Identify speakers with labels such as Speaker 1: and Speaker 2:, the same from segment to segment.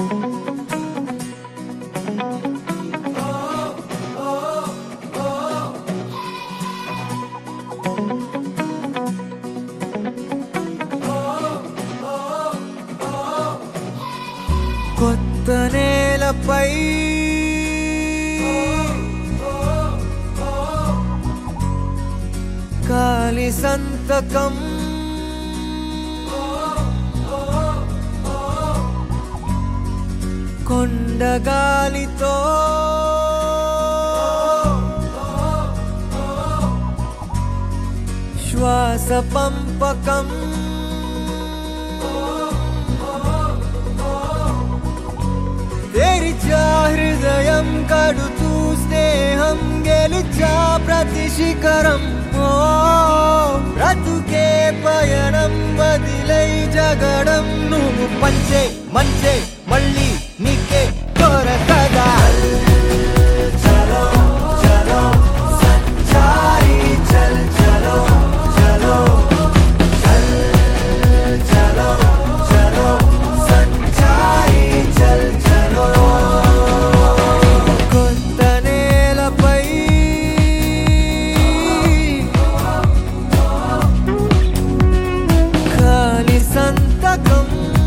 Speaker 1: కొత్త నేలపై కాలి సంతకం కొండగాలితో శ్వాస పంపకం తెరిచా హృదయం కడుతూ స్నేహం గెలిచా ప్రతి శిఖరం బ్రతుకే పయనం వదిలై జగడం నువ్వు పంచే మంచే మళ్ళీ నీకే దొరకదా చలో చలో సంచారి చల్ చలో చలో చల్ చలో చలో సంచారి చల్ చలో కొత్త నేలపై కాలి సంతకం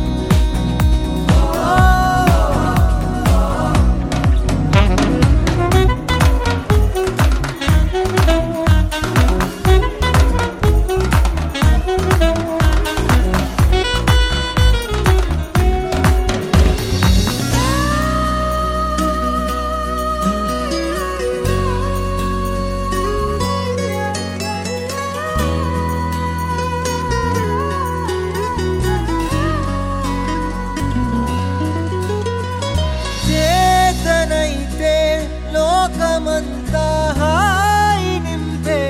Speaker 1: చేతనైతే లోకమంతా హాయి నింపే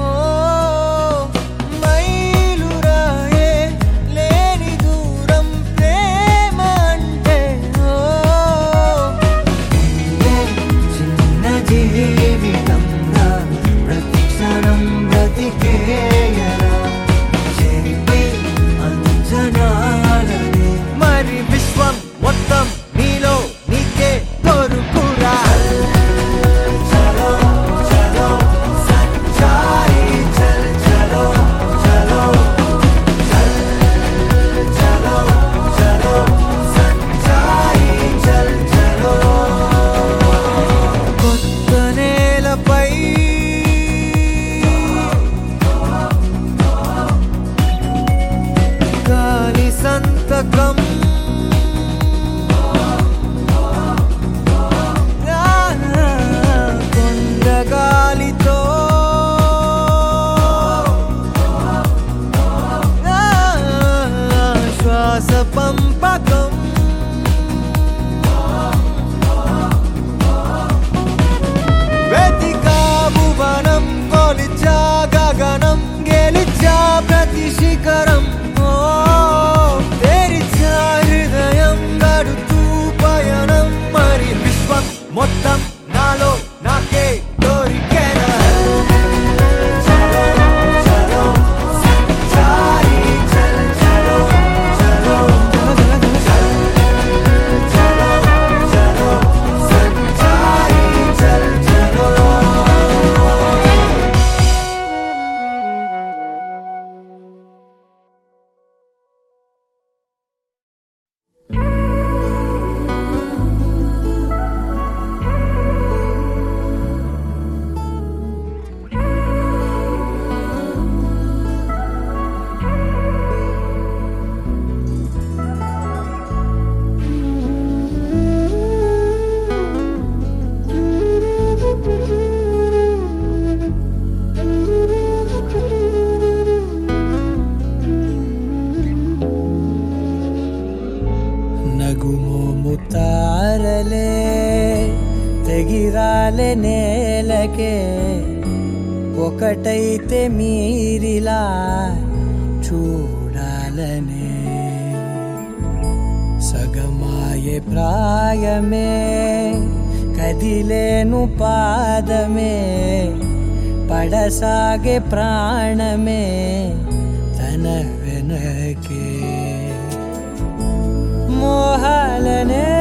Speaker 1: మైలురాయే లేని దూరం ప్రేమ అంటే చిన్న జీవితంగా ప్రతి క్షణం బ్రతికేయరా చెరిపే అంచనాలనే మరి విశ్వం మొత్తం నీలో నీకే దొరుకురా చలో చలో సంచారి చల్ చలో చలో చల్ చలో చలో సంచారి చల్ చలో కొత్త నేలపై గాలి సంతకం కొండగాలితో శ్వాస పంపకం వెతికా భువనం కొలిచా గగనం గెలిచా ప్రతి శిఖరం తెరిచా హృదయం గడుతూ పయనం మరి విశ్వం మొత్తం నాలో నాకే దొరికేనా చలో చలో సంచారి చల్ చలో చలో చల్ చలో చలో సంచారి చల్ చలో
Speaker 2: నగుమోము తారలే తెగిరాలే నేలకే ఒకటైతే మీరిలా చూడాలనే సగమాయే ప్రాయమే కదిలేను పాదమే పడసాగే ప్రాణమే తన వెనకే మోహాలనే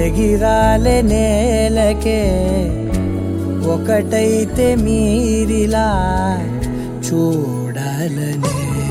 Speaker 2: తెగిరాలే నేలకే ఒకటైతే మీరిలా చూడాలనే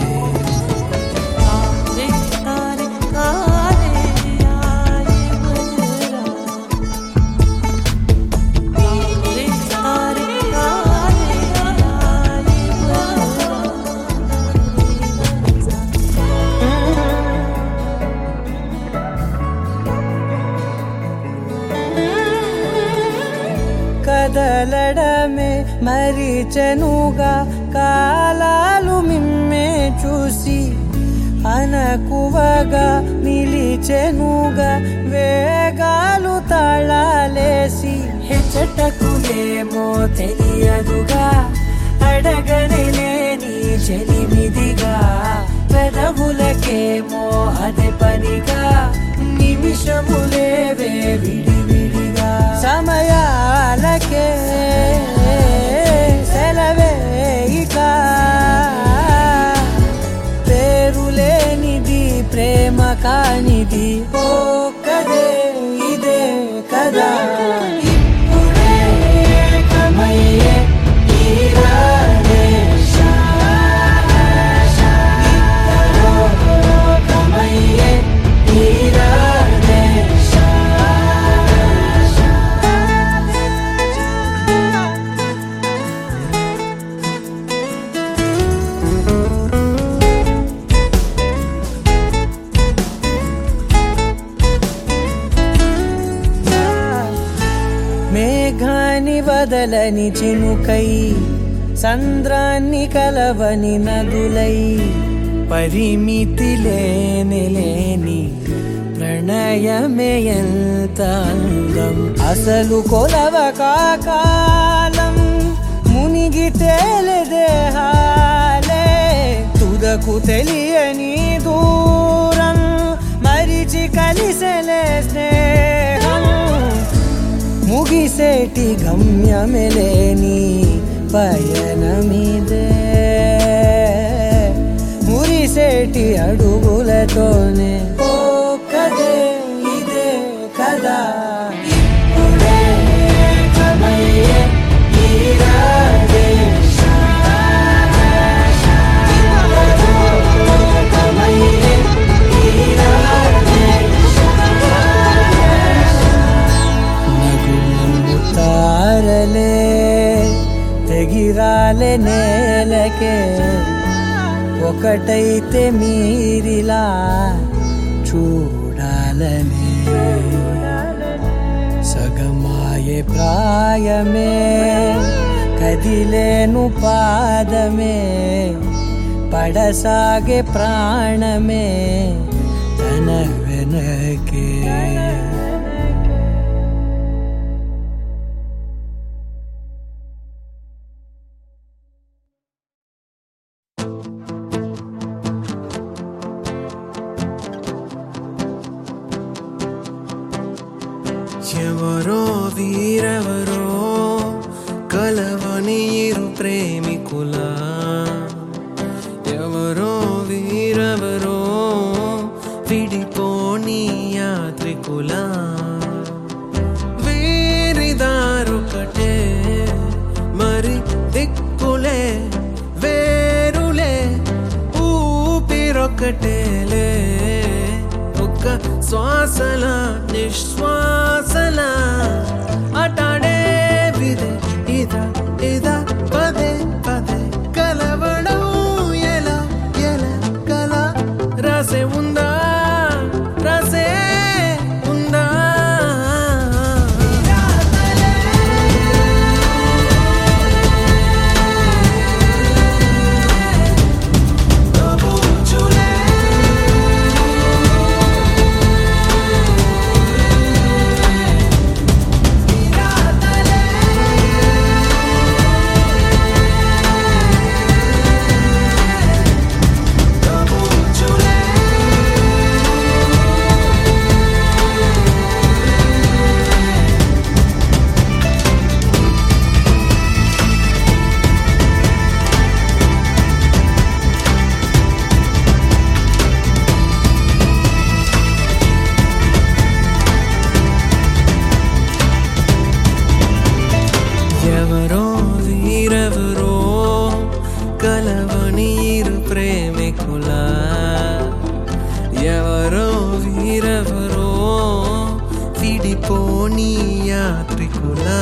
Speaker 2: కదలడమే మరిచెనుగా కాలాలు మిమ్మే చూసి అనకువగా నిలిచెనుగా వేగాలు తాళాలేసి హెచ్చటకులేమో తెలియదుగా అడగనిలేని చెలిమిదిగా పెదవులకేమో అదే పనిగా నిమిషములేవే విడివిడిగా సమయాలకే సెలవే ఇక పేరులేనిది ప్రేమ కానిది ఓ కదే ఇదే కదా ఇప్పుడే కమయ్యే తీరాలే కమయ్యే తీరాలే మేఘాన్ని వదలని చినుకై సంద్రాన్ని కలవని నదులై పరిమితి లేని ప్రణయమే ఎంత అందం అసలు కొలవ కాలం మునిగి తేలదేహాలే తుదకు తెలియని దూరం మరిచి కలిసెలే స్నేహం ముగిసేటి గమ్యమెలేని పయనమిదే మురిసేటి అడుగులతోనే ఓ కదే ఇదే కదా ఇప్పుడే కమయ్యే తీరాలే కమయ్యే తీరాలే తారలే తెగిరాలే నేలకే ఒకటైతే మీరిలా చూడాలనే సగమాయే ప్రాయమే కదిలేను పాదమే పడసాగే ప్రాణమే తన వెనకే
Speaker 1: ఎవరో వీరెవరో కలవని ఇరు ప్రేమికుల ఎవరో వీరెవరో విడిపోని యాత్రికుల వేరిదారొకటే మరి దిక్కులే వేరులే ఊపిరొకటేలే ఒక్క శ్వాసల నిశ్వాసల అటాడే విదే ఇదా ఇదా పదే పదే కలవడం ఎలా ఎలా కల రాసే ఉందా రాసే ఉందా వీడిపోని యాత్రికులా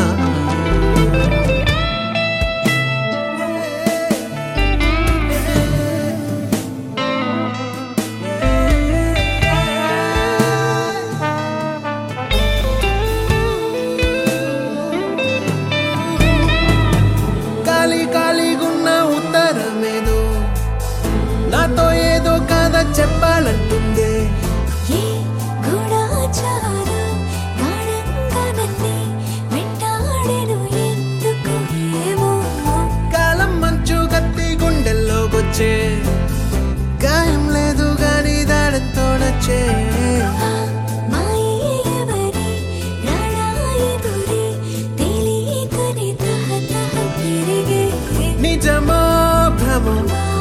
Speaker 1: నాతో ఏదో కథ చెప్పాలంటుందే కాలం మంచు కత్తి గుండెల్లోకొచ్చే గాయం లేదు గాని దాడంతో నచ్చే నిజమో భ్రమో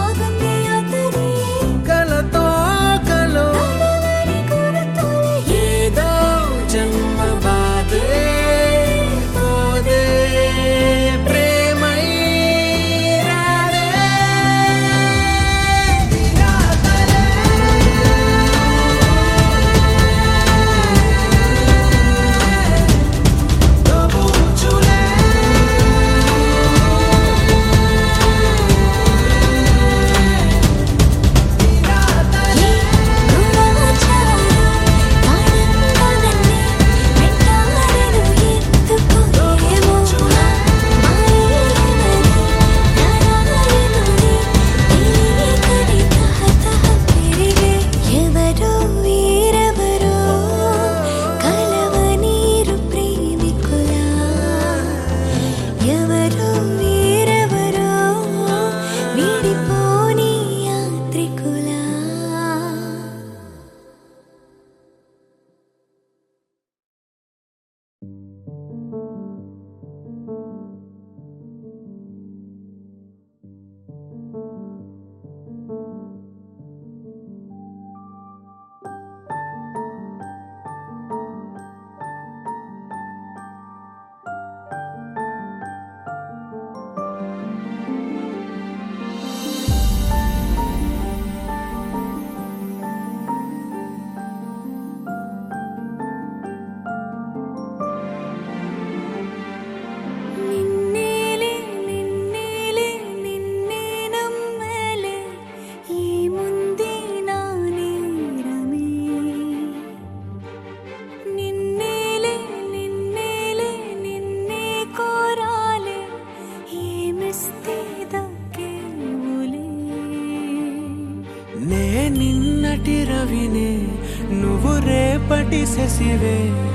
Speaker 1: నిన్నటి రవినే నువ్వు రేపటి శశివే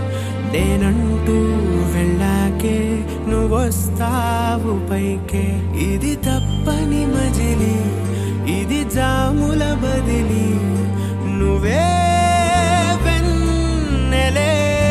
Speaker 1: నేనంటూ వెళ్ళాకే నువ్వొస్తావు పైకే ఇది తప్పని మజిలి ఇది జాముల బదిలి నువ్వే వెన్నెలే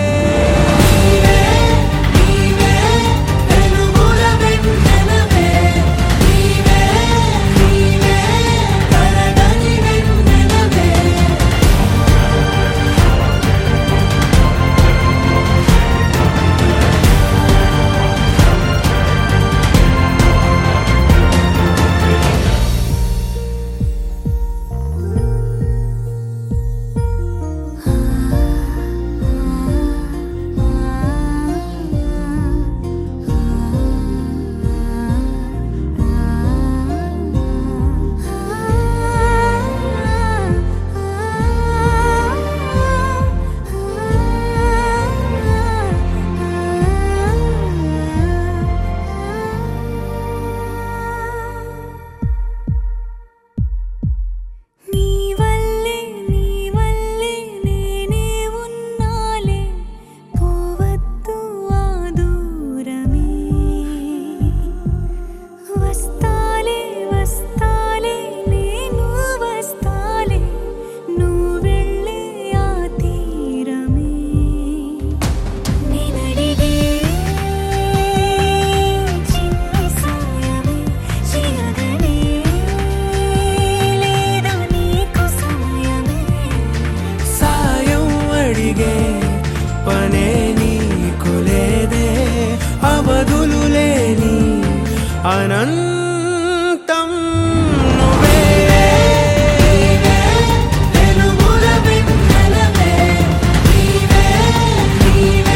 Speaker 1: అనంతం నువ్వే వెలుగుల వెన్నెలవే నీవే నీవే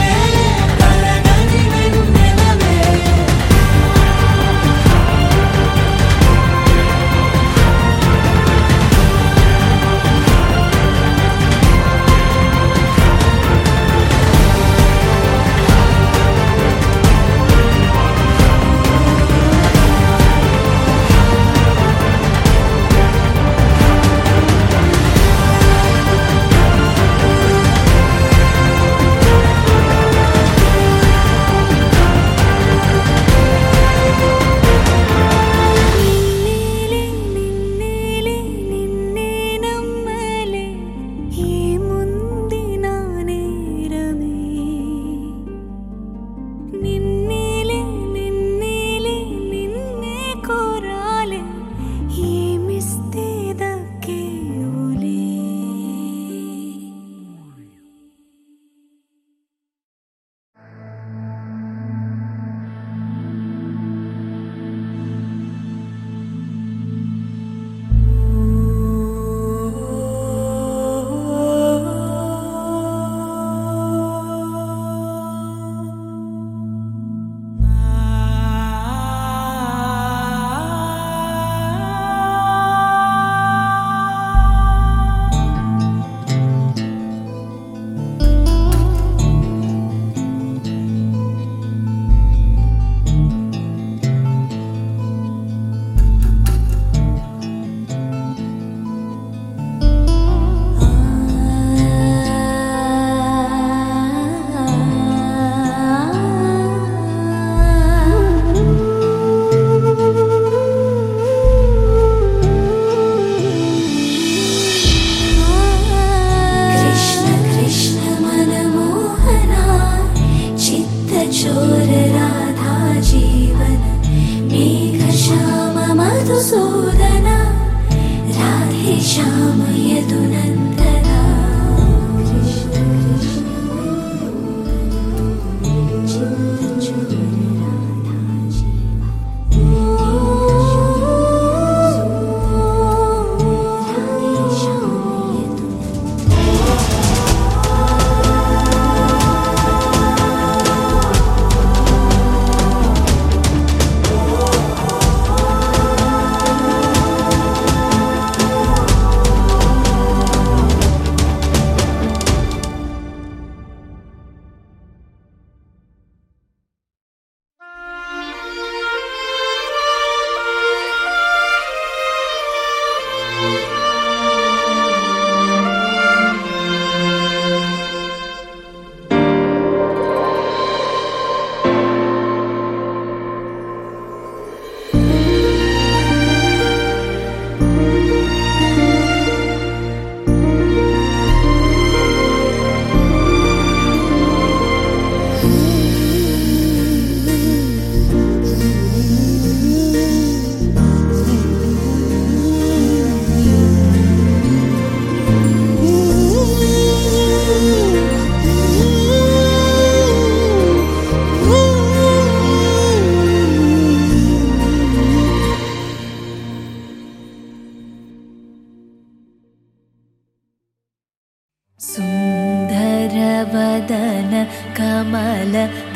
Speaker 3: ധല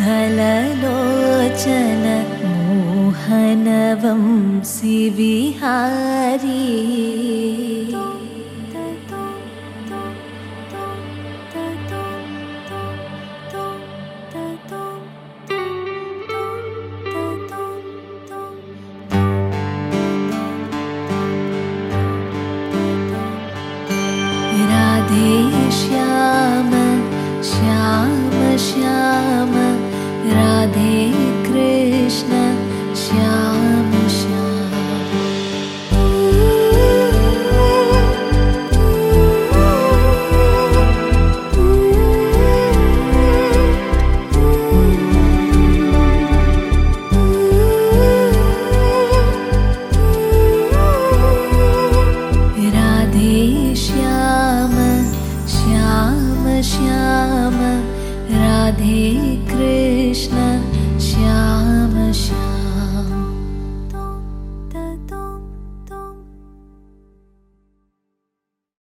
Speaker 3: ധലലോചന മോഹനവംസി വിഹാരി